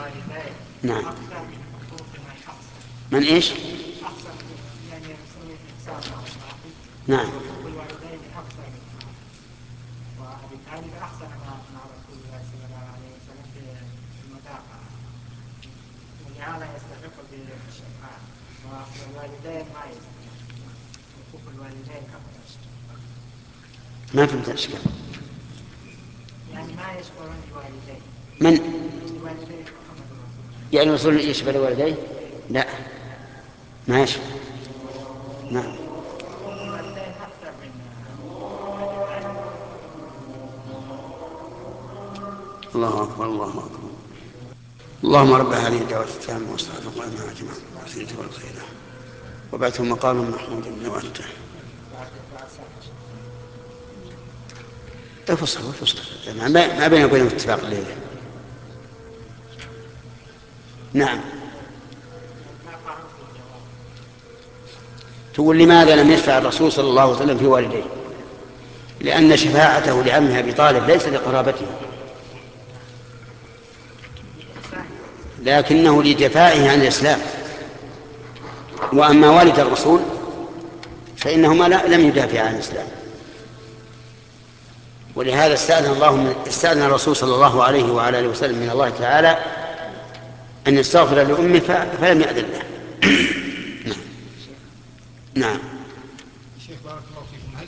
الوالدين نعم. أكثر من حقوق من يحصل. من إيش؟ أحسن يعني يسوي إحسان مع الباقي. نعم. حقوق الوالدين أكثر منها، وبالتالي فأحسن مع رسول الله صلى الله عليه وسلم في المدافعة، ولهذا يستحق بالشفاعة. والوالدين ما يستحق، حقوق الوالدين أكثر. ما فهمت الإشكال. يعني ما يشكرون الوالدين. من؟ الوالدين محمد رسول الله. يعني الرسول يشبه الوالدين؟ لا، ما يشبه. نعم. حقوق الوالدين أكثر من الله أكبر، الله أكبر. اللهم رب هذه الدعوة التامة والصلاة القائمة أجمع وسيلة والخيرة وبعثه مقام محمود من وأنت افصل ما بين وبينهم اتفاق الليلة. نعم. تقول لماذا لم يشفع الرسول صلى الله عليه وسلم في والديه؟ لأن شفاعته لعمه أبي طالب ليس لقرابته، لكنه لجفائه عن الإسلام. وأما والد الرسول فإنهما لم يدافع عن الإسلام، ولهذا استأذن الرسول صلى الله عليه وعلى آله وسلم من الله تعالى أن يستغفر لأمه فلم يأذن له. نعم.